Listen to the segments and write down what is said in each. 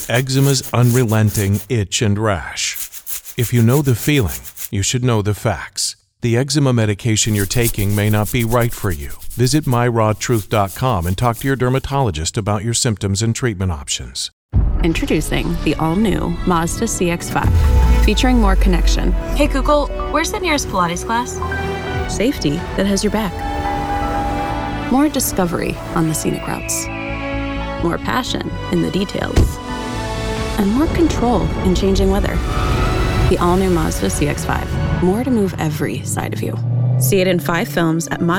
eczema's unrelenting itch and rash. If you know the feeling, you should know the facts. The eczema medication you're taking may not be right for you. Visit myrawtruth.com and talk to your dermatologist about your symptoms and treatment options. Introducing the all-new Mazda CX-5, featuring more connection. Hey Google, where's the nearest Pilates class? Safety that has your back. More discovery on the scenic routes. More passion in the details. And more control in changing weather. The all-new Mazda CX-5. More to move every side of you. See it in 5 films at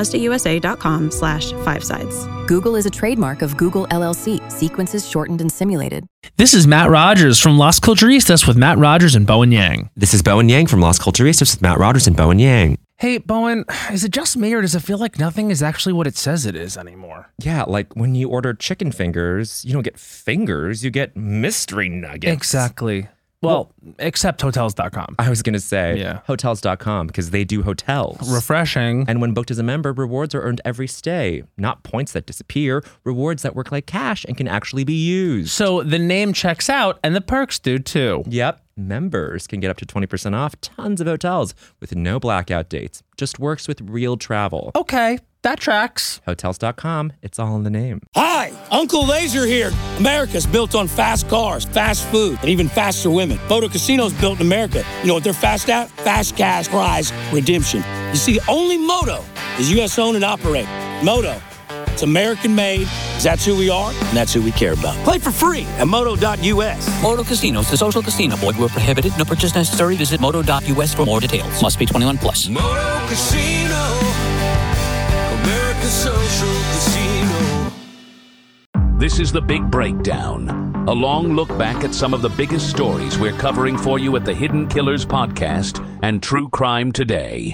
MazdaUSA.com/5sides. Google is a trademark of Google LLC. Sequences shortened and simulated. This is Matt Rogers from Las Culturistas with Matt Rogers and Bowen Yang. This is Bowen Yang from Las Culturistas with Matt Rogers and Bowen Yang. Hey, Bowen, is it just me or does it feel like nothing is actually what it says it is anymore? Yeah, like when you order chicken fingers, you don't get fingers, you get mystery nuggets. Exactly. Well, except Hotels.com. I was going to say Yeah. Hotels.com because they do hotels. Refreshing. And when booked as a member, rewards are earned every stay. Not points that disappear, rewards that work like cash and can actually be used. So the name checks out and the perks do too. Yep. Members can get up to 20% off tons of hotels with no blackout dates. Just works with real travel. Okay, that tracks. Hotels.com, it's all in the name. Hi, Uncle Laser here. America's built on fast cars, fast food, and even faster women. Moto Casino's built in America. You know what they're fast at? Fast cash prize redemption. You see, only Moto is U.S. owned and operated. Moto, it's American made. That's who we are, and that's who we care about. Play for free at moto.us. Moto Casinos, the social casino. Void where prohibited. No purchase necessary. Visit moto.us for more details. Must be 21 plus. Moto Casino, America's social casino. This is The Big Breakdown, a long look back at some of the biggest stories we're covering for you at the Hidden Killers podcast and True Crime Today.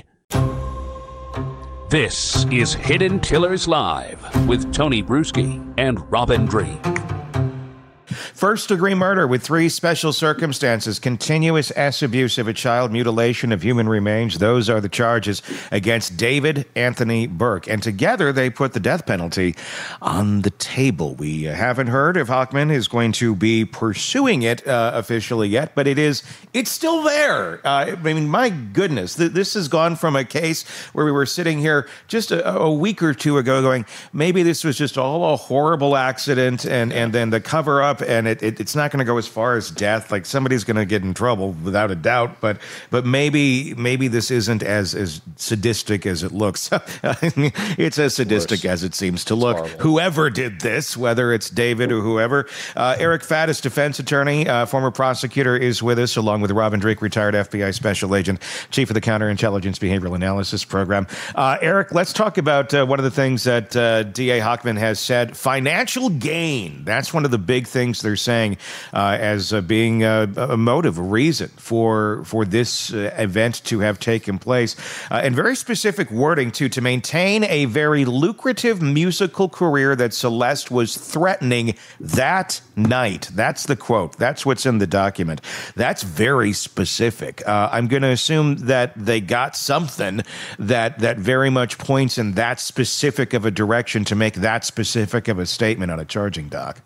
This is Hidden Killers Live with Tony Bruschi and Robin Drake. First-degree murder with 3 special circumstances, continuous abuse of a child, mutilation of human remains. Those are the charges against David Anthony Burke. And together they put the death penalty on the table. We haven't heard if Hochman is going to be pursuing it officially yet, but it's still there. I mean, my goodness, this has gone from a case where we were sitting here just a week or two ago going, maybe this was just all a horrible accident and then the cover-up, and it's not going to go as far as death. Like, somebody's going to get in trouble without a doubt, but maybe this isn't as sadistic as it looks. It's as sadistic as it seems to look. Horrible. Whoever did this, whether it's David or whoever. Eric Faddis, defense attorney, former prosecutor, is with us, along with Robin Drake, retired FBI special agent, chief of the Counterintelligence Behavioral Analysis Program. Eric, let's talk about one of the things that DA Hochman has said. Financial gain. That's one of the big things they're saying as being a motive, a reason for this event to have taken place. And very specific wording, too, to maintain a very lucrative musical career that Celeste was threatening that night. That's the quote. That's what's in the document. That's very specific. I'm going to assume that they got something that very much points in that specific of a direction to make that specific of a statement on a charging doc.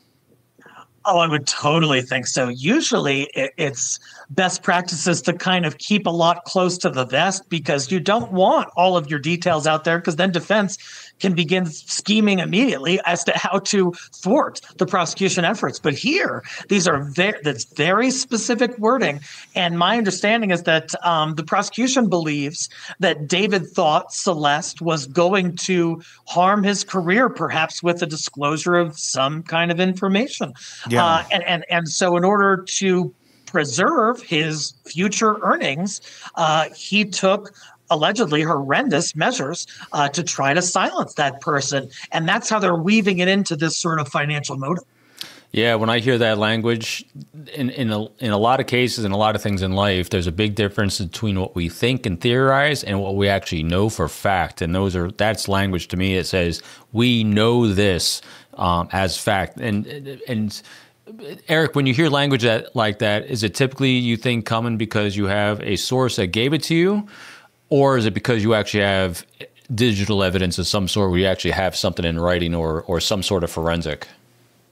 Oh, I would totally think so. Usually it's best practices to kind of keep a lot close to the vest because you don't want all of your details out there, because then defense can begin scheming immediately as to how to thwart the prosecution efforts. But here, that's very specific wording. And my understanding is that the prosecution believes that David thought Celeste was going to harm his career, perhaps with the disclosure of some kind of information. Yeah. And so in order to preserve his future earnings, he took allegedly horrendous measures to try to silence that person. And that's how they're weaving it into this sort of financial motive. Yeah, when I hear that language, in a lot of cases and a lot of things in life, there's a big difference between what we think and theorize and what we actually know for fact. And that's language to me that says we know this as fact. And Eric, when you hear language like that, is it typically you think coming because you have a source that gave it to you? Or is it because you actually have digital evidence of some sort where you actually have something in writing or some sort of forensic?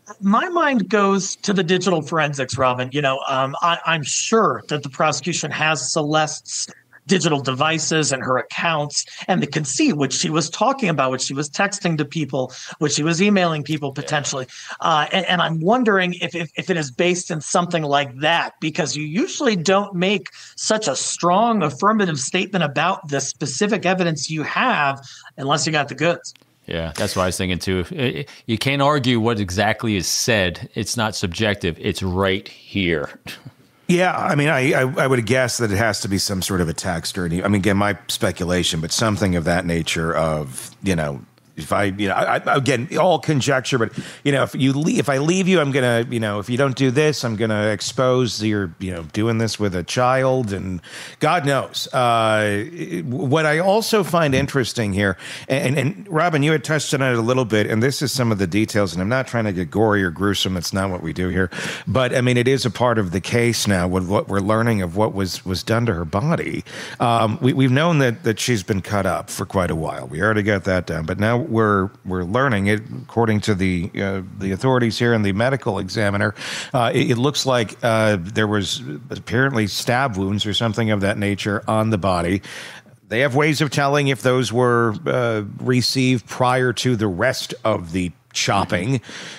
My mind goes to the digital forensics, Robin. I'm sure that the prosecution has Celeste's digital devices and her accounts, and they can see what she was talking about, what she was texting to people, what she was emailing people potentially. And I'm wondering if it is based in something like that, because you usually don't make such a strong affirmative statement about the specific evidence you have unless you got the goods. Yeah, that's what I was thinking too. You can't argue what exactly is said. It's not subjective. It's right here. Yeah, I mean, I would guess that it has to be some sort of a text or again, my speculation, but something of that nature of, if again, all conjecture, but if I leave you, I'm gonna, if you don't do this, I'm gonna expose you're, doing this with a child, and God knows. What I also find interesting here, and Robin, you had touched on it a little bit, and this is some of the details, and I'm not trying to get gory or gruesome. That's not what we do here, but I mean, it is a part of the case now with what we're learning of what was done to her body. We've known that she's been cut up for quite a while. We already got that down, but now we're learning it, according to the authorities here and the medical examiner. It looks like there was apparently stab wounds or something of that nature on the body. They have ways of telling if those were received prior to the rest of the chopping.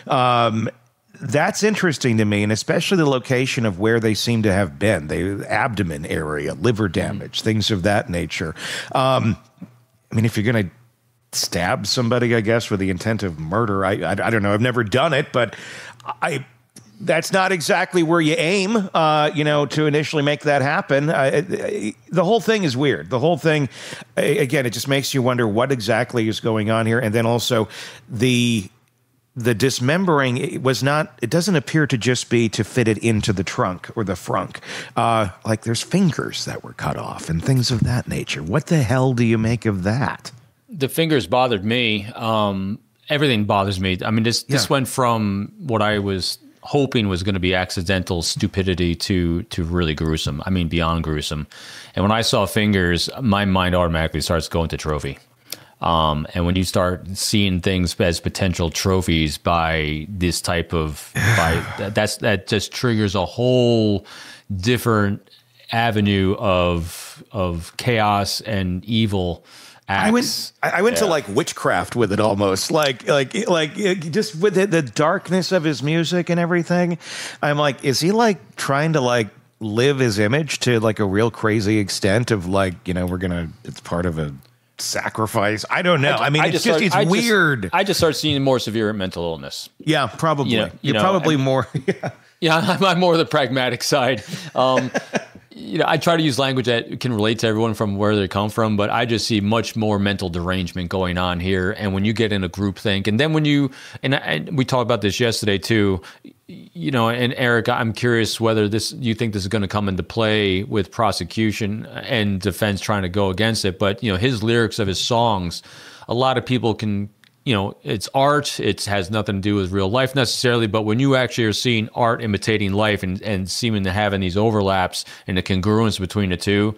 That's interesting to me, and especially the location of where they seem to have been, the abdomen area, liver damage, things of that nature. I mean, if you're going to stab somebody, I guess, with the intent of murder, I don't know. I've never done it, but that's not exactly where you aim, to initially make that happen. The whole thing is weird. The whole thing, again, it just makes you wonder what exactly is going on here. And then also the dismembering, it doesn't appear to just be to fit it into the trunk or the frunk. Like there's fingers that were cut off and things of that nature. What the hell do you make of that? The fingers bothered me. Everything bothers me. I mean, this went from what I was hoping was going to be accidental stupidity to really gruesome. I mean, beyond gruesome. And when I saw fingers, my mind automatically starts going to trophy. And when you start seeing things as potential trophies by this type of, that just triggers a whole different avenue of chaos and evil. Acts. I went to like witchcraft with it almost, like just with the darkness of his music and everything. I'm like, is he like trying to like live his image to like a real crazy extent of like, it's part of a sacrifice. I don't know. It's weird. I just start seeing more severe mental illness. Yeah, probably. You're probably more. Yeah, I'm more the pragmatic side. I try to use language that can relate to everyone from where they come from, but I just see much more mental derangement going on here. And when you get in a group think, and then when and we talked about this yesterday too, and Eric, I'm curious whether you think this is going to come into play with prosecution and defense trying to go against it. But, his lyrics of his songs, a lot of people can, it's art. It has nothing to do with real life necessarily. But when you actually are seeing art imitating life and seeming to having these overlaps and the congruence between the two,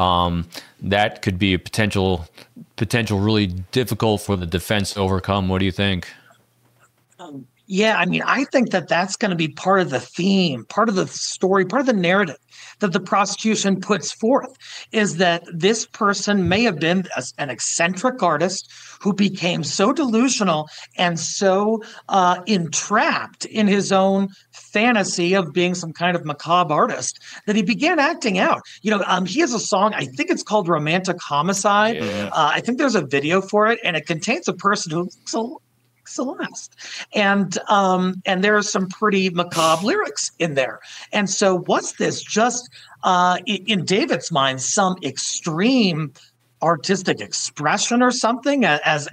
that could be a potential really difficult for the defense to overcome. What do you think? Yeah, I mean, I think that's going to be part of the theme, part of the story, part of the narrative that the prosecution puts forth, is that this person may have been an eccentric artist who became so delusional and so entrapped in his own fantasy of being some kind of macabre artist that he began acting out. He has a song, I think it's called Romantic Homicide. Yeah. I think there's a video for it, and it contains a person who's Celeste, and there are some pretty macabre lyrics in there. And so, was this just in David's mind some extreme artistic expression or something, as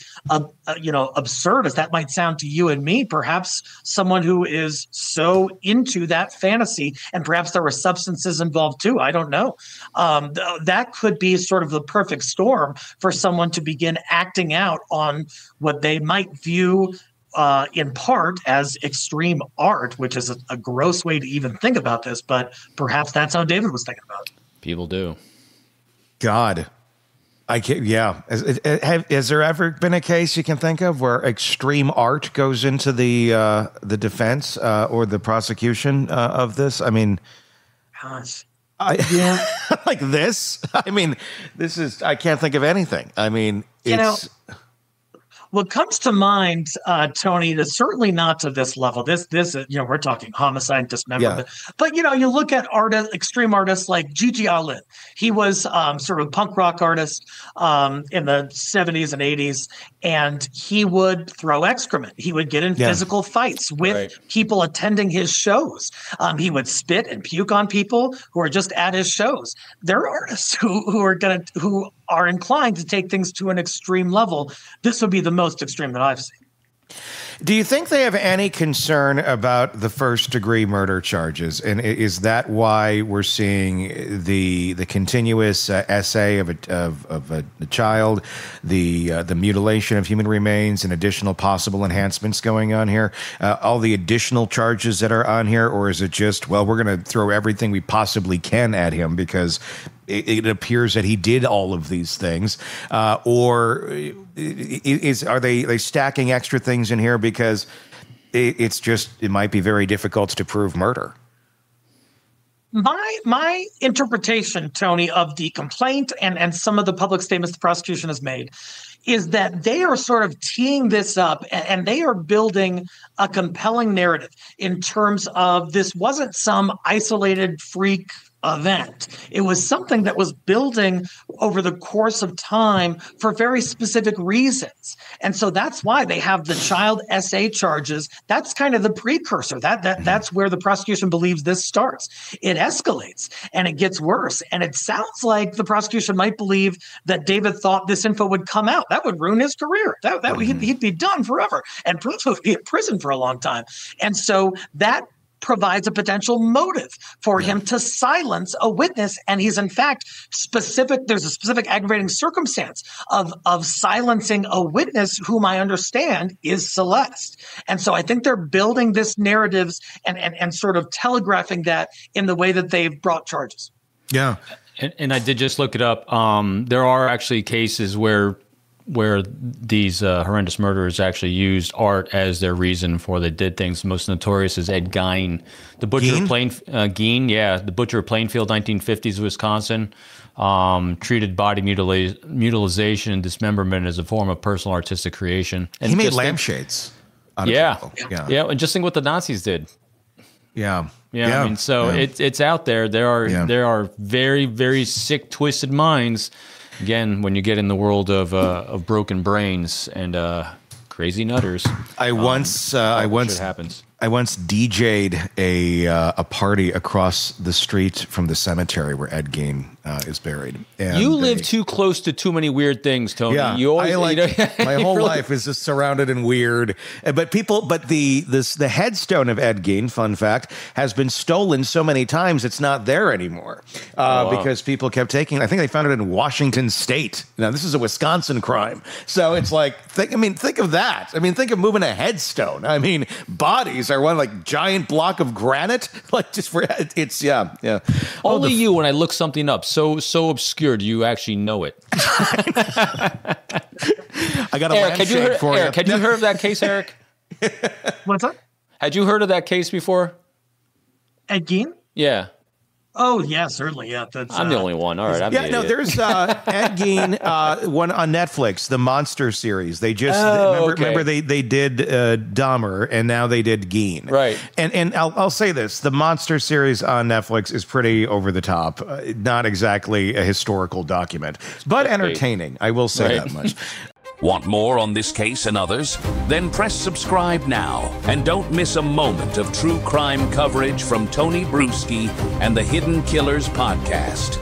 absurd as that might sound to you and me? Perhaps someone who is so into that fantasy, and perhaps there were substances involved too. I don't know. That could be sort of the perfect storm for someone to begin acting out on what they might view in part as extreme art, which is a gross way to even think about this, but perhaps that's how David was thinking about it. People do. God. I can't. Yeah. Has there ever been a case you can think of where extreme art goes into the defense or the prosecution of this? I mean, gosh. Yeah, like this. I mean, this is. I can't think of anything. I mean, it's. What comes to mind, Tony, is certainly not to this level. This, we're talking homicide and dismemberment. Yeah. But you look at extreme artists like Gigi Allen. He was sort of a punk rock artist in the 70s and 80s, and he would throw excrement. He would get in physical fights with people attending his shows. He would spit and puke on people who are just at his shows. There are artists who are inclined to take things to an extreme level. This would be the most extreme that I've seen. Do you think they have any concern about the first-degree murder charges? And is that why we're seeing the continuous essay of a child, the mutilation of human remains, and additional possible enhancements going on here? All the additional charges that are on here, or is it just, well, we're going to throw everything we possibly can at him because it appears that he did all of these things, or are they stacking extra things in here because it might be very difficult to prove murder? My interpretation, Tony, of the complaint and some of the public statements the prosecution has made is that they are sort of teeing this up and they are building a compelling narrative in terms of this wasn't some isolated freak event. It was something that was building over the course of time for very specific reasons. And so that's why they have the child SA charges. That's kind of the precursor. That's where the prosecution believes this starts. It escalates and it gets worse. And it sounds like the prosecution might believe that David thought this info would come out. That would ruin his career. He'd be done forever and probably be in prison for a long time. And so that provides a potential motive for him to silence a witness. And he's in fact there's a specific aggravating circumstance of silencing a witness whom I understand is Celeste. And so I think they're building this narratives and sort of telegraphing that in the way that they've brought charges. Yeah. And I did just look it up. There are actually cases where these horrendous murderers actually used art as their reason for they did things. Most notorious is Ed Gein, the butcher of the butcher of Plainfield, 1950s Wisconsin, treated body mutilization and dismemberment as a form of personal artistic creation. And he made lampshades. Yeah, and just think what the Nazis did. Yeah. I mean, so it's out there. There are very, very sick, twisted minds. Again, when you get in the world of broken brains and crazy nutters, I once DJ'd a party across the street from the cemetery where Ed Gein is buried. And you live too close to too many weird things, Tony. Yeah, you always, my whole life is just surrounded in weird. But the headstone of Ed Gein, fun fact, has been stolen so many times it's not there anymore because people kept taking. I think they found it in Washington State. Now this is a Wisconsin crime, so it's like think of that. I mean, think of moving a headstone. I mean, bodies are one like giant block of granite, like just for it's Only you when I look something up so obscure, do you actually know it? I got a lampshade for you. Eric, had you heard of that case, Eric? What's that? Had you heard of that case before? Ed Gein? Yeah. Oh, yeah, certainly. Yeah, I'm the only one. All right. There's Ed Gein, one on Netflix, the Monster series. They just remember they did Dahmer, and now they did Gein. Right. And I'll say this: the Monster series on Netflix is pretty over the top. Not exactly a historical document, but entertaining. I will say that much. Want more on this case and others? Then press subscribe now and don't miss a moment of true crime coverage from Tony Bruschi and the Hidden Killers podcast.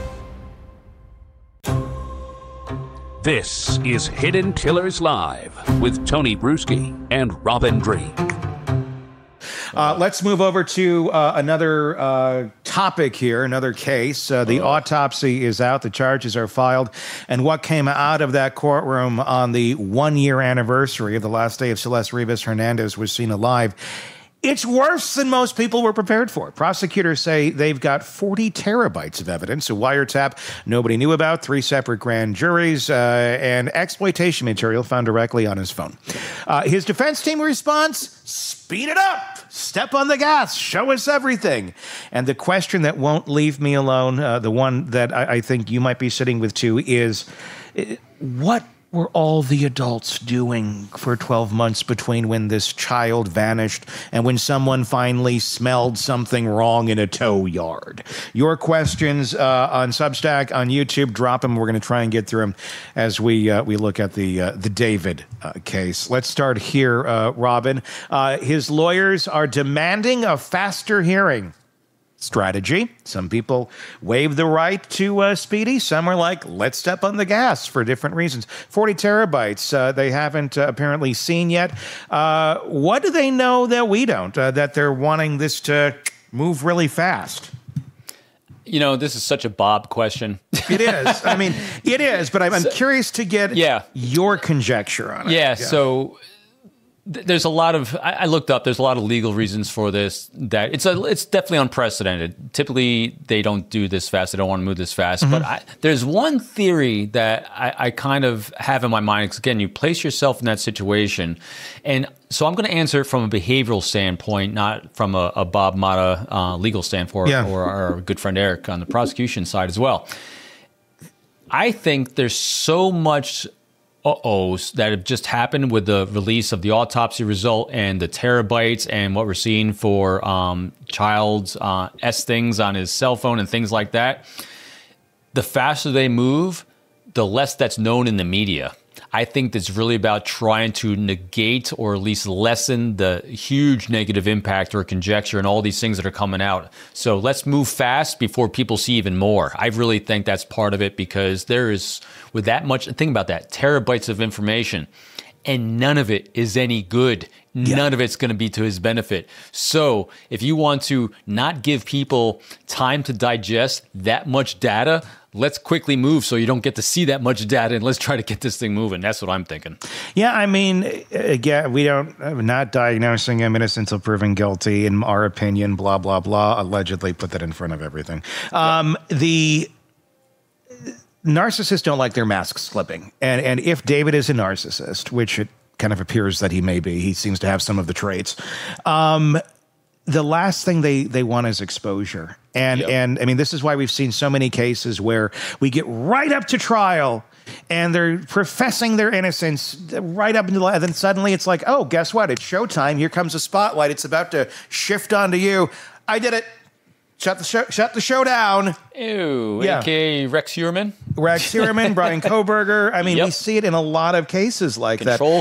This is Hidden Killers Live with Tony Bruschi and Robin Dreeke. Let's move over to another topic here, another case. The autopsy is out. The charges are filed. And what came out of that courtroom on the 1-year anniversary of the last day of Celeste Rivas Hernandez was seen alive It's worse than most people were prepared for. Prosecutors say they've got 40 terabytes of evidence, a wiretap nobody knew about, 3 separate grand juries, and exploitation material found directly on his phone. His defense team response, speed it up, step on the gas, show us everything. And the question that won't leave me alone, the one that I think you might be sitting with too, is what were all the adults doing for 12 months between when this child vanished and when someone finally smelled something wrong in a tow yard? Your questions on Substack, on YouTube, drop them. We're going to try and get through them as we look at the David case. Let's start here, Robin. His lawyers are demanding a faster hearing. Strategy. Some people waive the right to speedy. Some are like, let's step on the gas for different reasons. 40 terabytes they haven't apparently seen yet. What do they know that we don't, that they're wanting this to move really fast? You know, this is such a Bob question. It is. I mean, it is, but I'm curious to get your conjecture on it. Yeah, so there's a lot of, I looked up, there's a lot of legal reasons for this, that it's definitely unprecedented. Typically, they don't do this fast. They don't want to move this fast. Mm-hmm. But there's one theory that I kind of have in my mind. Because again, you place yourself in that situation. And so I'm going to answer it from a behavioral standpoint, not from a Bob Motta legal standpoint, or our good friend Eric on the prosecution side as well. I think there's so much uh-ohs that have just happened with the release of the autopsy result and the terabytes and what we're seeing for child's things on his cell phone and things like that. The faster they move, the less that's known in the media. I think it's really about trying to negate or at least lessen the huge negative impact or conjecture and all these things that are coming out. So let's move fast before people see even more. I really think that's part of it, because there is, with that much, think about that, terabytes of information, and none of it is any good. None of it's going to be to his benefit. So if you want to not give people time to digest that much data, let's quickly move so you don't get to see that much data, and let's try to get this thing moving. That's what I'm thinking. Yeah, I mean, again, I'm not diagnosing him innocent until proven guilty, in our opinion, blah, blah, blah. Allegedly put that in front of everything. The narcissists don't like their masks slipping. And if David is a narcissist, which it kind of appears that he may be, he seems to have some of the traits, the last thing they want is exposure. And I mean, this is why we've seen so many cases where we get right up to trial and they're professing their innocence right up until, and then suddenly it's like, oh, guess what? It's showtime. Here comes the spotlight. It's about to shift onto you. I did it. Shut the show down. Ew. Yeah. AKA Rex Heuermann. Rex Heuermann, Brian Kohberger. I mean, we see it in a lot of cases like that. Control.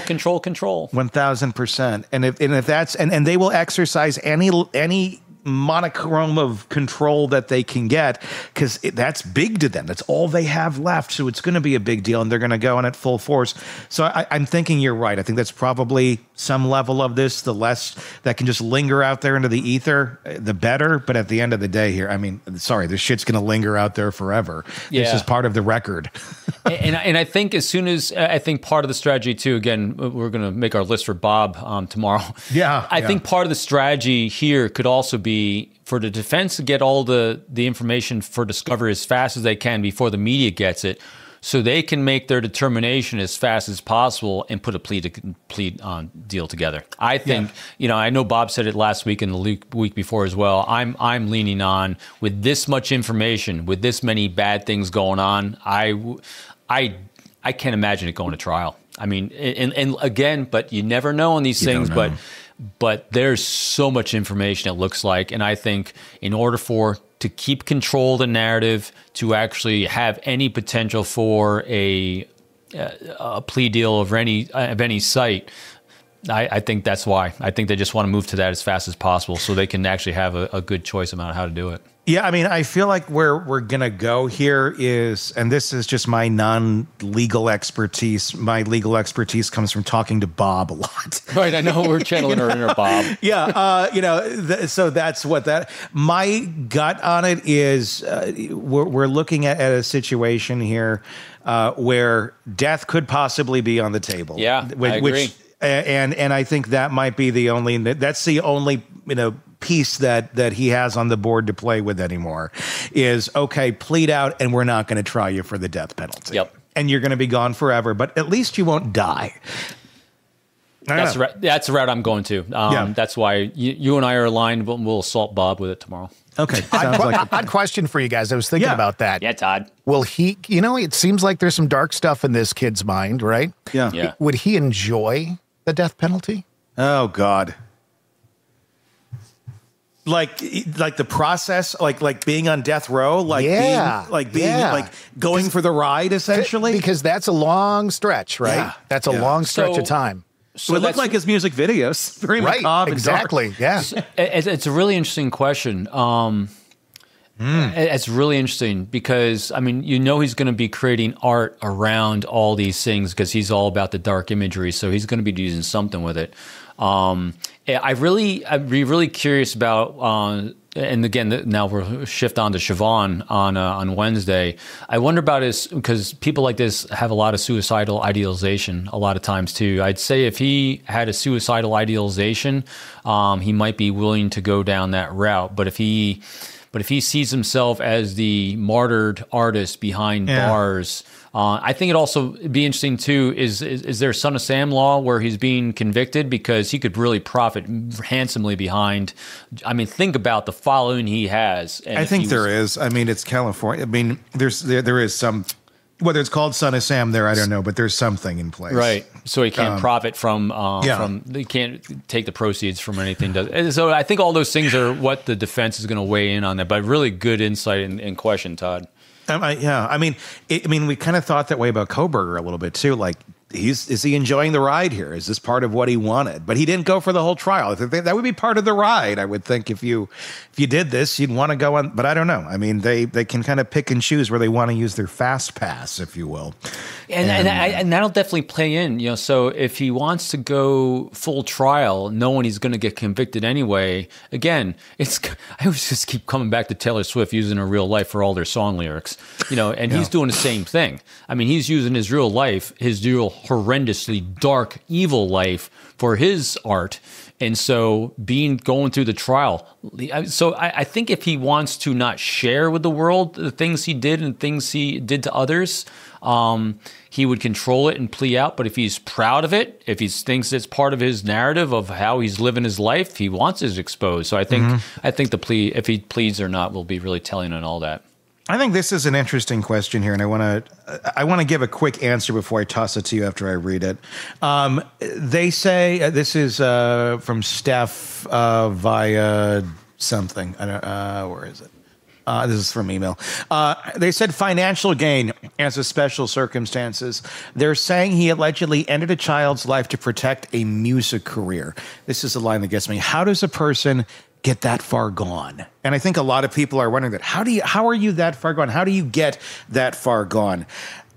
1000%. And if that's, and they will exercise any monochrome of control that they can get, because that's big to them. That's all they have left. So it's going to be a big deal, and they're going to go on at full force. So I'm thinking you're right. I think that's probably some level of this. The less that can just linger out there into the ether, the better. But at the end of the day here, I mean, sorry, this shit's going to linger out there forever. This is part of the record. and I think as soon as, I think part of the strategy too, again, we're going to make our list for Bob tomorrow. I think part of the strategy here could also be for the defense to get all the information for discovery as fast as they can before the media gets it, so they can make their determination as fast as possible and put a plea deal together. I think, I know Bob said it last week and the week before as well. I'm leaning on, with this much information, with this many bad things going on, I can't imagine it going to trial. I mean, and again, but you never know on these things, but there's so much information, it looks like. And I think in order to keep control of the narrative, to actually have any potential for a plea deal of any site, I think that's why. I think they just want to move to that as fast as possible so they can actually have a good choice about how to do it. Yeah, I mean, I feel like where we're going to go here is, and this is just my non-legal expertise. My legal expertise comes from talking to Bob a lot. Right, I know we're channeling our inner Bob. So that's what that, my gut on it is, we're looking at a situation here where death could possibly be on the table. Yeah, I agree. And I think that might be the only piece that he has on the board to play with anymore is, okay, plead out and we're not going to try you for the death penalty. Yep. And you're going to be gone forever, but at least you won't die. That's the route I'm going to. That's why you and I are aligned, but we'll assault Bob with it tomorrow. Okay. Odd question for you guys. I was thinking about that. Yeah, Todd. Will he, it seems like there's some dark stuff in this kid's mind, right? Yeah. Would he enjoy the death penalty? Oh, God. Like the process, like being on death row, being going for the ride, essentially. Because that's a long stretch, right? Yeah. That's a long stretch of time. So it looked like his music videos. Very macabre. Exactly. Yeah. It's a really interesting question. It's really interesting because, he's going to be creating art around all these things because he's all about the dark imagery. So he's going to be using something with it. I'd be really curious about, and again, now we'll shift on to Siobhan on Wednesday. I wonder about because people like this have a lot of suicidal idealization a lot of times too. I'd say if he had a suicidal idealization, he might be willing to go down that route. But if he sees himself as the martyred artist behind bars, I think it also be interesting too. Is there Son of Sam law where he's being convicted because he could really profit handsomely behind? Think about the following he has. And I think there is. It's California. There is some. Whether it's called Son of Sam there, I don't know, but there's something in place. Right. So he can't profit from he can't take the proceeds from anything. So I think all those things are what the defense is going to weigh in on that, but really good insight and question, Todd. We kind of thought that way about Kohberger a little bit too. Like, is he enjoying the ride here? Is this part of what he wanted? But he didn't go for the whole trial. That would be part of the ride, I would think. If you did this, you'd want to go on. But I don't know. They can kind of pick and choose where they want to use their fast pass, if you will. And that'll definitely play in. So if he wants to go full trial, knowing he's going to get convicted anyway, again, I always just keep coming back to Taylor Swift using her real life for all their song lyrics. He's doing the same thing. He's using his real life, his real horrendously dark, evil life for his art. And so going through the trial. So I think if he wants to not share with the world the things he did and things he did to others, he would control it and plea out. But if he's proud of it, if he thinks it's part of his narrative of how he's living his life, he wants it exposed. So I think the plea, if he pleads or not, will be really telling on all that. I think this is an interesting question here, and I want to give a quick answer before I toss it to you after I read it. They say this is from Steph via something. I don't. Where is it? This is from email. They said financial gain as a special circumstances. They're saying he allegedly ended a child's life to protect a music career. This is the line that gets me. How does a person get that far gone? And I think a lot of people are wondering that. How are you that far gone? How do you get that far gone?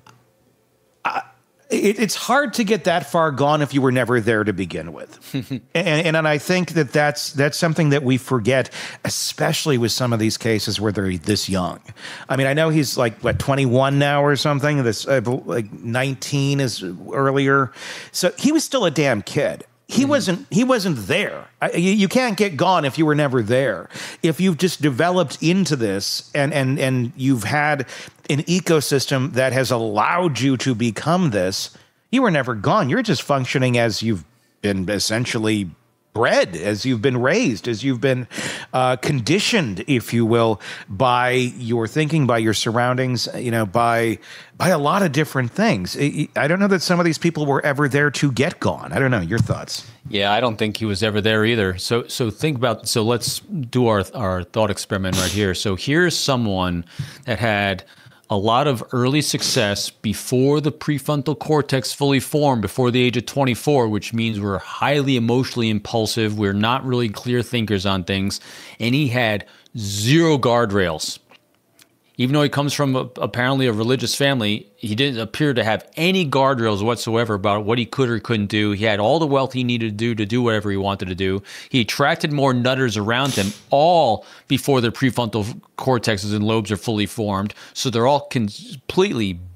It's hard to get that far gone if you were never there to begin with. and I think that's something that we forget, especially with some of these cases where they're this young. I know he's like, 21 now or something? This 19 is earlier. So he was still a damn kid. He wasn't there. You can't get gone if you were never there. If you've just developed into this and you've had an ecosystem that has allowed you to become this, you were never gone. You're just functioning as you've been essentially bred, as you've been raised, as you've been conditioned, if you will, by your thinking, by your surroundings, by a lot of different things. I don't know that some of these people were ever there to get gone. I don't know. Your thoughts? Yeah, I don't think he was ever there either. So think about. So let's do our thought experiment right here. So here's someone that had a lot of early success before the prefrontal cortex fully formed, before the age of 24, which means we're highly emotionally impulsive. We're not really clear thinkers on things. And he had zero guardrails. Even though he comes from apparently a religious family, he didn't appear to have any guardrails whatsoever about what he could or couldn't do. He had all the wealth he needed to do whatever he wanted to do. He attracted more nutters around him, all before their prefrontal cortexes and lobes are fully formed. So they're all completely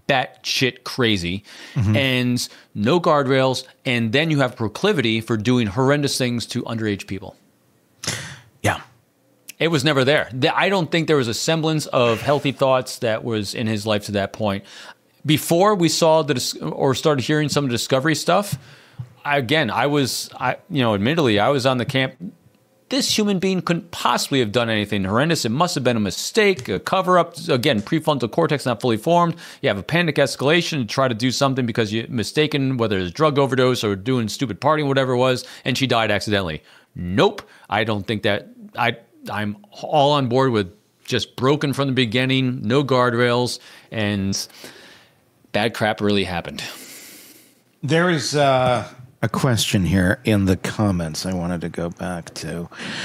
batshit crazy, and no guardrails, and then you have proclivity for doing horrendous things to underage people. Yeah. It was never there. I don't think there was a semblance of healthy thoughts that was in his life to that point. Before we saw or started hearing some of the Discovery stuff, admittedly, I was on the camp. This human being couldn't possibly have done anything horrendous. It must have been a mistake, a cover-up. Again, prefrontal cortex not fully formed. You have a panic escalation to try to do something because you're mistaken, whether it's drug overdose or doing stupid partying, whatever it was, and she died accidentally. Nope. I don't think that. I'm all on board with just broken from the beginning, no guardrails, and bad crap really happened. There is a question here in the comments I wanted to go back to.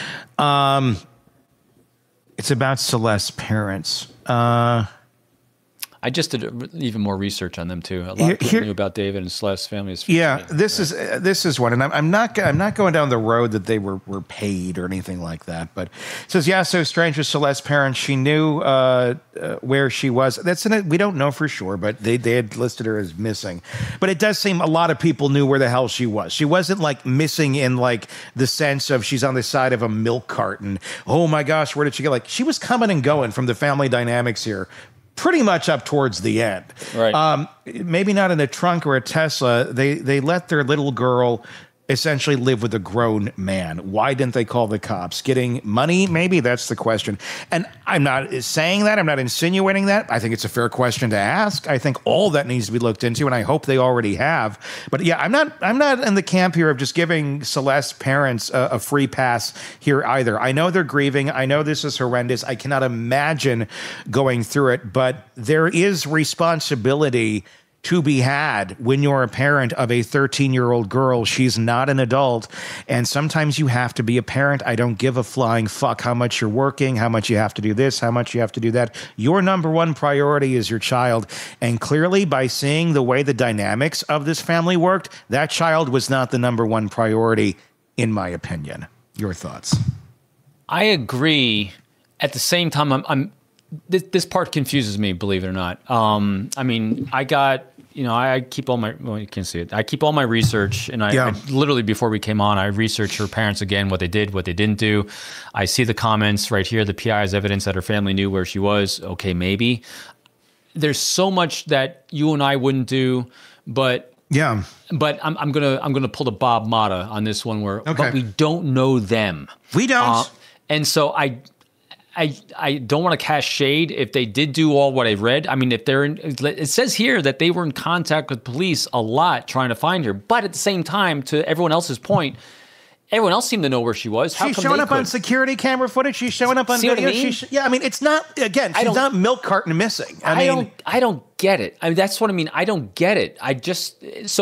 It's about Celeste's parents. I just did even more research on them too. A lot of people knew about David and Celeste's family. This is one, and I'm not going down the road that they were paid or anything like that. But it says, yeah, so strange with Celeste's parents. She knew where she was. We don't know for sure, but they had listed her as missing. But it does seem a lot of people knew where the hell she was. She wasn't like missing in like the sense of she's on the side of a milk carton. Oh my gosh, where did she go? Like she was coming and going from the family dynamics here. Pretty much up towards the end. Right. Maybe not in a trunk or a Tesla. They let their little girl essentially live with a grown man. Why didn't they call the cops? Getting money? Maybe that's the question. And I'm not saying that. I'm not insinuating that. I think it's a fair question to ask. I think all that needs to be looked into, and I hope they already have. But yeah, I'm not in the camp here of just giving Celeste's parents a free pass here either. I know they're grieving. I know this is horrendous. I cannot imagine going through it, but there is responsibility to be had when you're a parent of a 13-year-old girl. She's not an adult, and sometimes you have to be a parent. I don't give a flying fuck how much you're working, how much you have to do this, how much you have to do that. Your number one priority is your child, and clearly by seeing the way the dynamics of this family worked, that child was not the number one priority, in my opinion. Your thoughts? I agree. At the same time, this part confuses me, believe it or not. I mean, I keep all my, well, you can't see it. I keep all my research, and I literally, before we came on, I researched her parents again, what they did, what they didn't do. I see the comments right here. The PI has evidence that her family knew where she was. Okay, maybe. There's so much that you and I wouldn't do, but yeah. But I'm gonna pull the Bob Motta on this one but we don't know them. We don't. And so I don't want to cast shade if they did do all what I read. I mean, it says here that they were in contact with police a lot trying to find her. But at the same time, to everyone else's point, everyone else seemed to know where she was. She's showing up on security camera footage. She's showing up on video. I mean, it's not, again, she's not milk carton missing. I don't get it. I mean, that's what I mean. I don't get it. Here's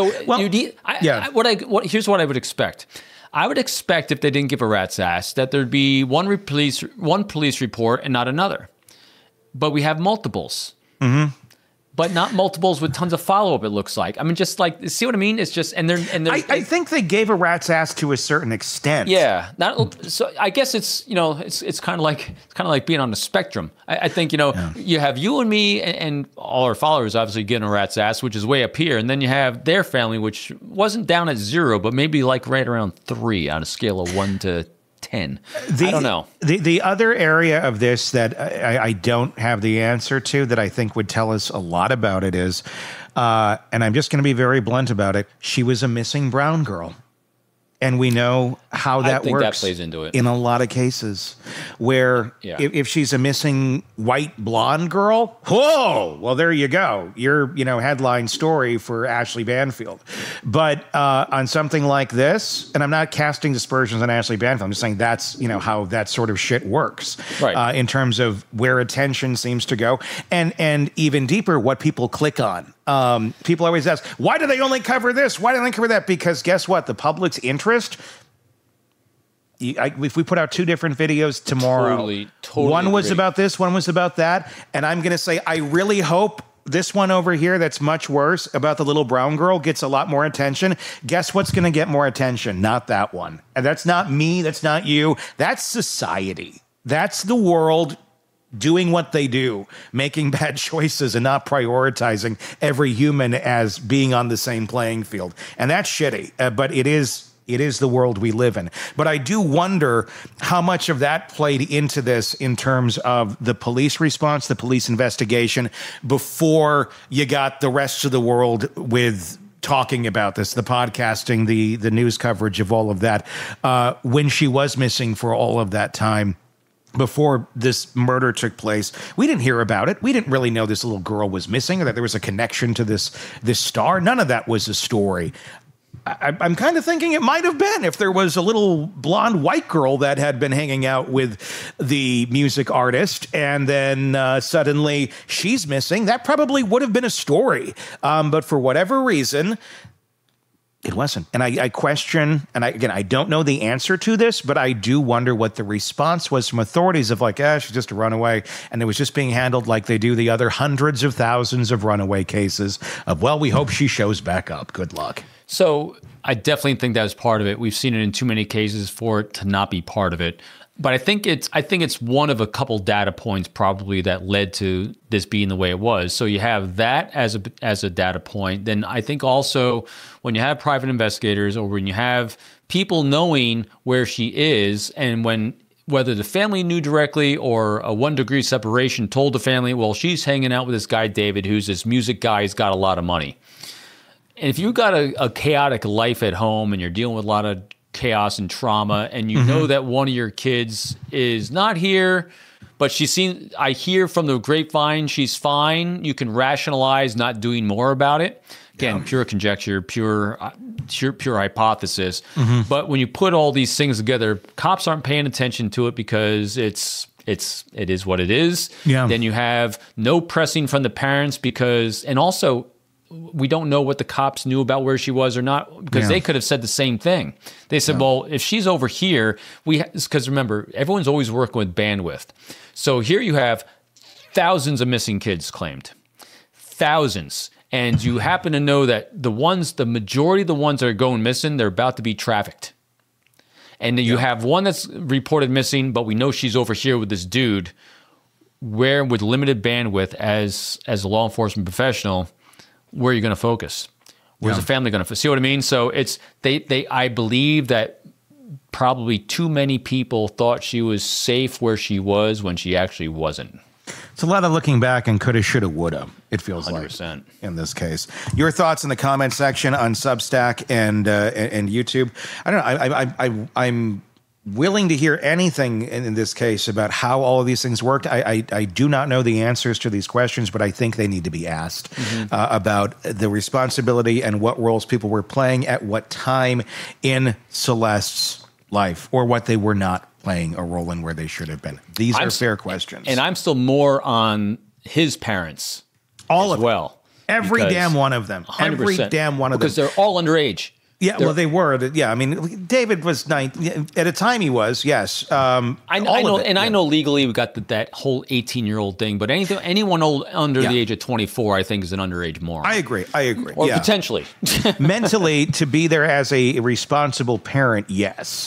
what I would expect. I would expect if they didn't give a rat's ass that there'd be one police report and not another. But we have multiples. Mm-hmm. But not multiples with tons of follow-up, it looks like. I mean, just like, see what I mean? It's just, I think they gave a rat's ass to a certain extent. Yeah. So I guess it's kind of like being on the spectrum. I think, you have you and me and all our followers obviously getting a rat's ass, which is way up here. And then you have their family, which wasn't down at 0, but maybe like right around 3 on a scale of 1 to 10. I don't know. The other area of this that I don't have the answer to that I think would tell us a lot about it is, and I'm just going to be very blunt about it, she was a missing brown girl. And we know how that works. That plays into it. In a lot of cases where if she's a missing white blonde girl, whoa, well, there you go. You're, headline story for Ashley Banfield. But on something like this, and I'm not casting dispersions on Ashley Banfield, I'm just saying that's, how that sort of shit works. Right. In terms of where attention seems to go. And even deeper, what people click on. People always ask, why do they only cover this? Why do they only cover that? Because guess what? The public's interest. If we put out 2 different videos tomorrow, totally one was about this, one was about that. And I'm going to say, I really hope this one over here that's much worse about the little brown girl gets a lot more attention. Guess what's going to get more attention? Not that one. And that's not me. That's not you. That's society. That's the world doing what they do, making bad choices and not prioritizing every human as being on the same playing field. And that's shitty, but it is the world we live in. But I do wonder how much of that played into this in terms of the police response, the police investigation, before you got the rest of the world with talking about this, the podcasting, the news coverage of all of that, when she was missing for all of that time. Before this murder took place, we didn't hear about it. We didn't really know this little girl was missing or that there was a connection to this star. None of that was a story. I'm kind of thinking it might have been if there was a little blonde white girl that had been hanging out with the music artist and then suddenly she's missing. That probably would have been a story. But for whatever reason, it wasn't. And I question, and I don't know the answer to this, but I do wonder what the response was from authorities of like, she's just a runaway. And it was just being handled like they do the other hundreds of thousands of runaway cases of, well, we hope she shows back up. Good luck. So I definitely think that was part of it. We've seen it in too many cases for it to not be part of it. But I think it's one of a couple data points probably that led to this being the way it was. So you have that as a data point. Then I think also when you have private investigators or when you have people knowing where she is, and whether the family knew directly or a 1 degree separation told the family, well, she's hanging out with this guy David, who's this music guy, he's got a lot of money. And if you've got a chaotic life at home and you're dealing with a lot of chaos and trauma, and you know that one of your kids is not here, but I hear from the grapevine she's fine, you can rationalize not doing more about it. Again, pure conjecture, pure hypothesis. But when you put all these things together, cops aren't paying attention to it because it is what it is. Yeah. Then you have no pressing from the parents and also we don't know what the cops knew about where she was or not, because they could have said the same thing. They said, well, if she's over here, because remember, everyone's always working with bandwidth. So here you have thousands of missing kids claimed. Thousands. And you happen to know that the majority of the ones that are going missing, they're about to be trafficked. And then you have one that's reported missing, but we know she's over here with this dude, where with limited bandwidth as a law enforcement professional, where are you going to focus? Where's the family going to see what I mean? So I believe that probably too many people thought she was safe where she was when she actually wasn't. It's a lot of looking back and coulda, shoulda, woulda, it feels 100%. like in this case. Your thoughts in the comment section on Substack and YouTube. I don't know. I'm willing to hear anything in this case about how all of these things worked. I do not know the answers to these questions, but I think they need to be asked about the responsibility and what roles people were playing at what time in Celeste's life, or what they were not playing a role in where they should have been. These are fair questions. And I'm still more on his parents as well. Every damn one of them. 100%. Every damn one of them. Because they're all underage. Yeah, well, they were. Yeah, I mean, David was 9. At a time, he was. Yes, I know, and I know legally we got that whole 18-year-old thing. But anyone under the age of 24, I think, is an underage moron. I agree. Or potentially, mentally, to be there as a responsible parent, yes.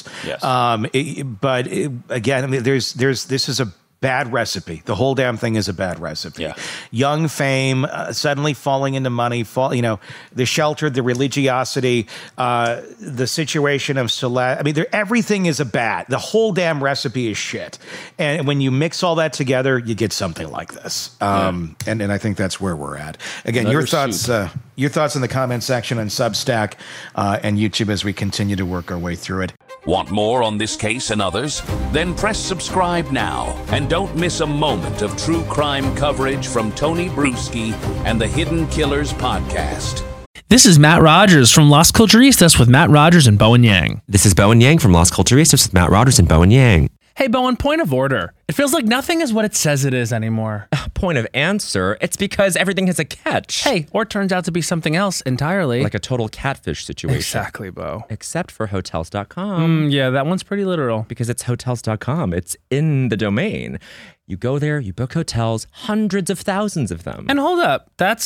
But again, I mean, this is a bad recipe. The whole damn thing is a bad recipe. Yeah. Young fame, suddenly falling into money, the shelter, the religiosity, the situation of Celeste. I mean, everything is the whole damn recipe is shit. And when you mix all that together, you get something like this. And I think that's where we're at. Again, your thoughts in the comment section on Substack and YouTube as we continue to work our way through it. Want more on this case and others? Then press subscribe now and don't miss a moment of true crime coverage from Tony Bruschi and the Hidden Killers podcast. This is Matt Rogers from Las Culturistas with Matt Rogers and Bowen Yang. This is Bowen Yang from Las Culturistas with Matt Rogers and Bowen Yang. Hey, Bowen, point of order. It feels like nothing is what it says it is anymore. Point of answer. It's because everything has a catch. Hey, or turns out to be something else entirely. Like a total catfish situation. Exactly, Bo. Except for Hotels.com. Yeah, that one's pretty literal. Because it's Hotels.com. It's in the domain. You go there, you book hotels, hundreds of thousands of them. And hold up, that's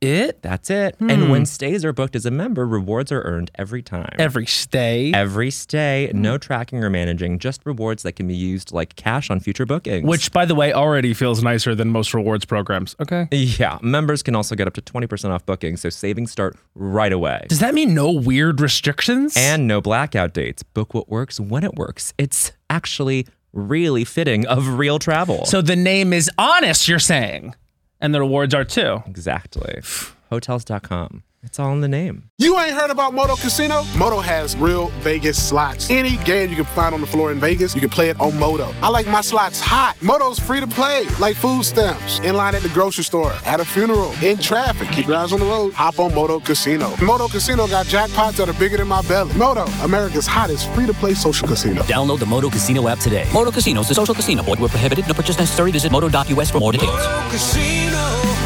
it? That's it. And when stays are booked as a member, rewards are earned every time. Every stay? Every stay. No tracking or managing, just rewards that can be used like cash on future bookings. Which, by the way, already feels nicer than most rewards programs. Okay. Yeah. Members can also get up to 20% off bookings, so savings start right away. Does that mean no weird restrictions? And no blackout dates. Book what works when it works. It's actually really fitting of real travel. So the name is honest, you're saying? And the rewards are too. Exactly. Hotels.com. It's all in the name. You ain't heard about Moto Casino? Moto has real Vegas slots. Any game you can find on the floor in Vegas, you can play it on Moto. I like my slots hot. Moto's free to play, like food stamps. In line at the grocery store, at a funeral, in traffic. Keep your eyes on the road. Hop on Moto Casino. Moto Casino got jackpots that are bigger than my belly. Moto, America's hottest free-to-play social casino. Download the Moto Casino app today. Moto Casino is a social casino. Void where prohibited. No purchase necessary. Visit moto.us for more details. Moto Casino,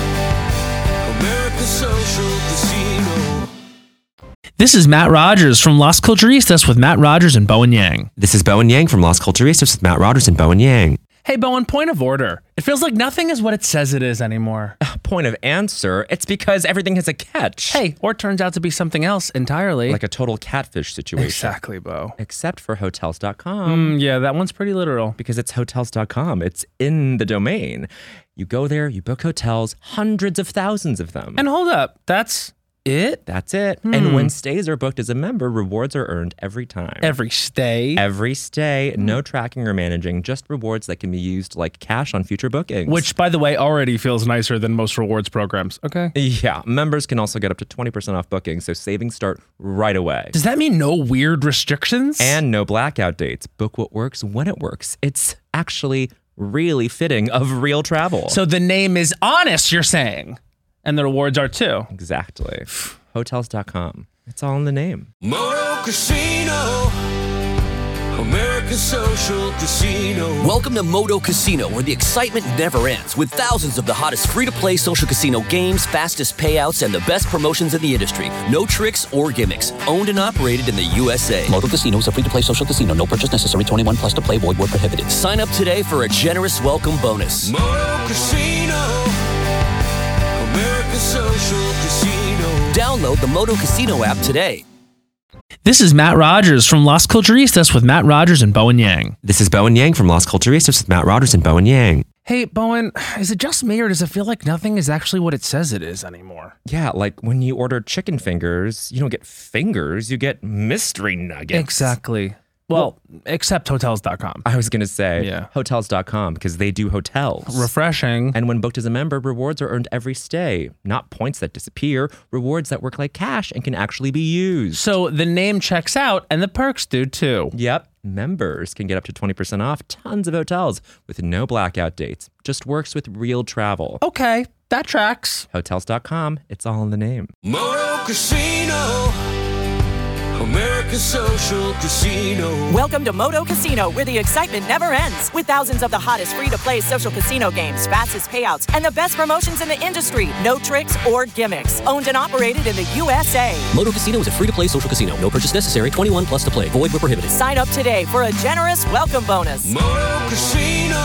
America's social casino. This is Matt Rogers from Las Culturistas with Matt Rogers and Bowen Yang. This is Bowen Yang from Las Culturistas with Matt Rogers and Bowen Yang. Hey, Bowen, point of order. It feels like nothing is what it says it is anymore. Point of answer. It's because everything has a catch. Hey, or it turns out to be something else entirely. Like a total catfish situation. Exactly, Bo. Except for Hotels.com. Yeah, that one's pretty literal. Because it's Hotels.com. It's in the domain. You go there, you book hotels, hundreds of thousands of them. And hold up, that's it? That's it. And when stays are booked as a member, rewards are earned every time. Every stay? Every stay. No tracking or managing, just rewards that can be used like cash on future bookings. Which, by the way, already feels nicer than most rewards programs. Okay. Yeah. Members can also get up to 20% off bookings, so savings start right away. Does that mean no weird restrictions? And no blackout dates. Book what works when it works. It's actually really fitting of real travel. So the name is honest, you're saying? And the rewards are too. Exactly. Hotels.com. It's all in the name. Moto Casino, America's social casino. Welcome to Moto Casino, where the excitement never ends, with thousands of the hottest free-to-play social casino games, fastest payouts, and the best promotions in the industry. No tricks or gimmicks. Owned and operated in the USA. Moto Casino is a free-to-play social casino. No purchase necessary. 21 plus to play. Void where prohibited. Sign up today for a generous welcome bonus. Moto Casino, America's social casino. Download the Moto Casino app today. This is Matt Rogers from Las Culturistas with Matt Rogers and Bowen Yang. This is Bowen Yang from Las Culturistas with Matt Rogers and Bowen Yang. Hey, Bowen, is it just me or does it feel like nothing is actually what it says it is anymore? Yeah, like when you order chicken fingers, you don't get fingers, you get mystery nuggets. Exactly. Well, except Hotels.com. I was going to say Yeah. Hotels.com because they do hotels. Refreshing. And when booked as a member, rewards are earned every stay. Not points that disappear, rewards that work like cash and can actually be used. So the name checks out and the perks do too. Yep. Members can get up to 20% off tons of hotels with no blackout dates. Just works with real travel. Okay, that tracks. Hotels.com. It's all in the name. Moto Casino, America's social casino. Welcome to Moto Casino, where the excitement never ends. With thousands of the hottest free-to-play social casino games, fastest payouts, and the best promotions in the industry. No tricks or gimmicks. Owned and operated in the USA. Moto Casino is a free-to-play social casino. No purchase necessary. 21 plus to play. Void where prohibited. Sign up today for a generous welcome bonus. Moto Casino,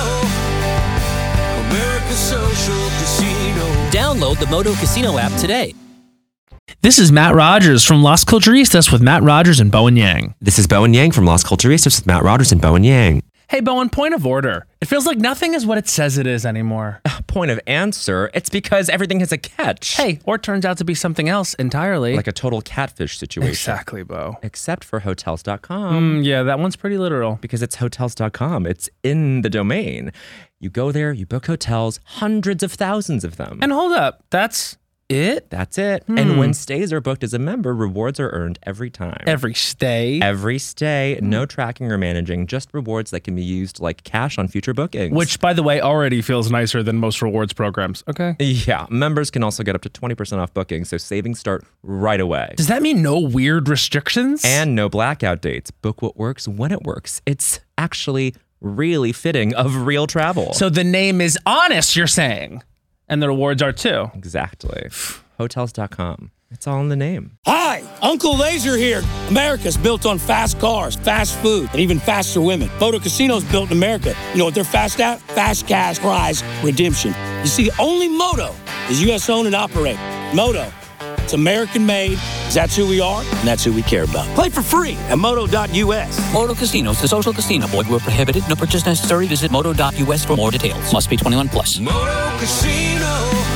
America's social casino. Download the Moto Casino app today. This is Matt Rogers from Las Culturistas with Matt Rogers and Bowen Yang. This is Bowen Yang from Las Culturistas with Matt Rogers and Bowen Yang. Hey, Bowen, point of order. It feels like nothing is what it says it is anymore. Point of answer. It's because everything has a catch. Hey, or it turns out to be something else entirely. Like a total catfish situation. Exactly, Bo. Except for Hotels.com. Yeah, that one's pretty literal. Because it's Hotels.com. It's in the domain. You go there, you book hotels, hundreds of thousands of them. And hold up, that's it? That's it. And when stays are booked as a member, rewards are earned every time. Every stay? Every stay. No tracking or managing, just rewards that can be used like cash on future bookings. Which, by the way, already feels nicer than most rewards programs. Okay. Yeah. Members can also get up to 20% off bookings, so savings start right away. Does that mean no weird restrictions? And no blackout dates. Book what works when it works. It's actually really fitting of real travel. So the name is honest, you're saying? And the rewards are too. Exactly. Hotels.com. It's all in the name. Hi, Uncle Laser here. America's built on fast cars, fast food, and even faster women. Moto Casino's built in America. You know what they're fast at? Fast cash prize redemption. You see, only Moto is U.S. owned and operated. Moto. It's American made. That's who we are, and that's who we care about. Play for free at moto.us. Moto Casinos, the social casino. Void where prohibited. No purchase necessary. Visit moto.us for more details. Must be 21 plus. Moto Casino,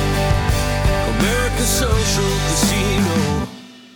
America's social casino.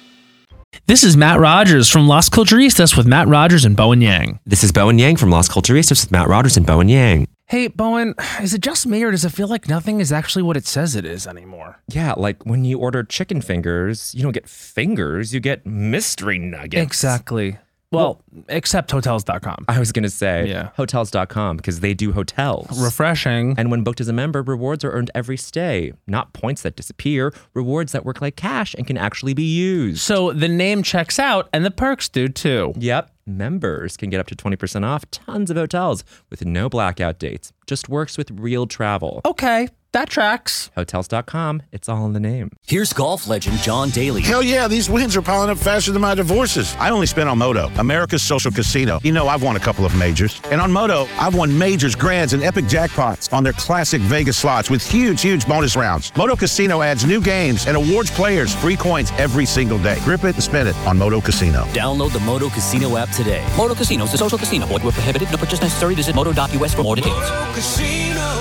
This is Matt Rogers from Las Culturistas with Matt Rogers and Bowen Yang. This is Bowen Yang from Las Culturistas with Matt Rogers and Bowen Yang. Hey, Bowen, is it just me or does it feel like nothing is actually what it says it is anymore? Yeah, like when you order chicken fingers, you don't get fingers, you get mystery nuggets. Exactly. Well, except Hotels.com. I was going to say Yeah. Hotels.com because they do hotels. Refreshing. And when booked as a member, rewards are earned every stay. Not points that disappear, rewards that work like cash and can actually be used. So the name checks out and the perks do too. Yep. Members can get up to 20% off tons of hotels with no blackout dates. Just works with real travel. Okay, that tracks. Hotels.com, it's all in the name. Here's golf legend John Daly. Hell yeah, these wins are piling up faster than my divorces. I only spent on Moto, America's social casino. You know, I've won a couple of majors. And on Moto, I've won majors, grands, and epic jackpots on their classic Vegas slots with huge, huge bonus rounds. Moto Casino adds new games and awards players free coins every single day. Grip it and spin it on Moto Casino. Download the Moto Casino app today. Moto Casino is a social casino. Void where prohibited. No purchase necessary. Visit moto.us for more details. Moto Casino,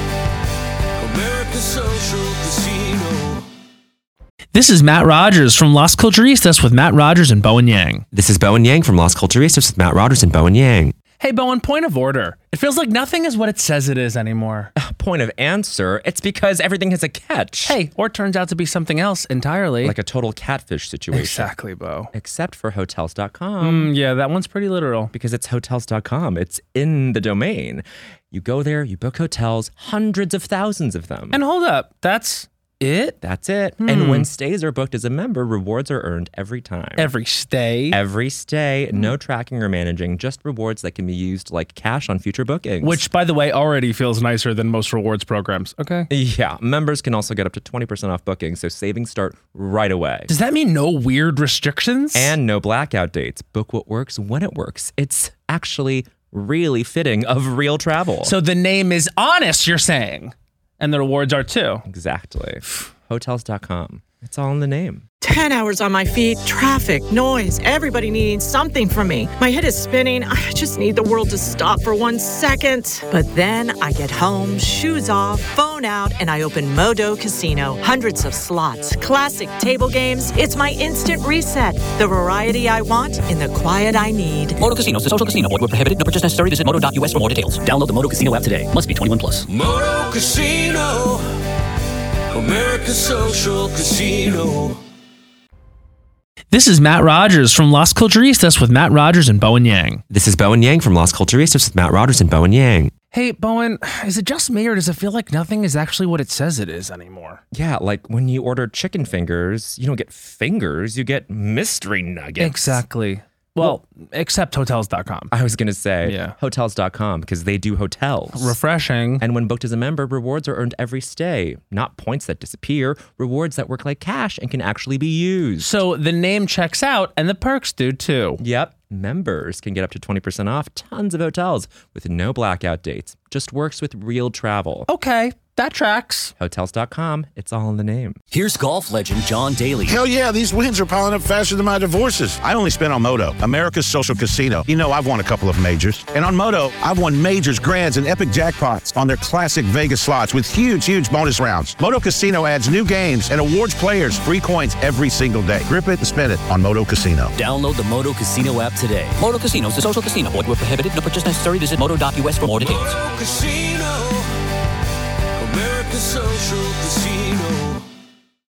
America's social casino. This is Matt Rogers from Las Culturistas with Matt Rogers and Bowen Yang. This is Bowen Yang from Las Culturistas with Matt Rogers and Bowen Yang. Hey, Bowen, point of order. It feels like nothing is what it says it is anymore. Point of answer, it's because everything has a catch. Hey, or it turns out to be something else entirely. Like a total catfish situation. Exactly, Bo. Except for Hotels.com. Yeah, that one's pretty literal. Because it's Hotels.com. It's in the domain. You go there, you book hotels, hundreds of thousands of them. And hold up, that's it? That's it. And when stays are booked as a member, rewards are earned every time. Every stay? Every stay. No tracking or managing, just rewards that can be used like cash on future bookings. Which, by the way, already feels nicer than most rewards programs. Okay. Yeah. Members can also get up to 20% off bookings, so savings start right away. Does that mean no weird restrictions? And no blackout dates. Book what works when it works. It's actually really fitting of real travel. So the name is honest, you're saying? And the rewards are too. Exactly. Hotels.com. It's all in the name. 10 hours on my feet, traffic, noise, everybody needing something from me. My head is spinning. I just need the world to stop for 1 second. But then I get home, shoes off, phone out, and I open Moto Casino. Hundreds of slots, classic table games. It's my instant reset. The variety I want in the quiet I need. Moto Casino is a social casino. Void where prohibited. No purchase necessary. Visit moto.us for more details. Download the Moto Casino app today. Must be 21 plus. Moto Casino, America's social casino. This is Matt Rogers from Las Culturistas with Matt Rogers and Bowen Yang. This is Bowen Yang from Las Culturistas with Matt Rogers and Bowen Yang. Hey, Bowen, is it just me or does it feel like nothing is actually what it says it is anymore? Yeah, like when you order chicken fingers, you don't get fingers, you get mystery nuggets. Exactly. Well, except Hotels.com. I was going to say Yeah. Hotels.com because they do hotels. Refreshing. And when booked as a member, rewards are earned every stay. Not points that disappear, rewards that work like cash and can actually be used. So the name checks out and the perks do too. Yep. Members can get up to 20% off tons of hotels with no blackout dates. Just works with real travel. Okay, that tracks. Hotels.com, it's all in the name. Here's golf legend John Daly. Hell yeah, these wins are piling up faster than my divorces. I only spent on Moto, America's social casino. You know, I've won a couple of majors. And on Moto, I've won majors, grands, and epic jackpots on their classic Vegas slots with huge, huge bonus rounds. Moto Casino adds new games and awards players free coins every single day. Grip it and spin it on Moto Casino. Download the Moto Casino app today. Moto Casino is a social casino. Void where prohibited. No purchase necessary. Visit moto.us for more details. Moto Casino, America's social casino.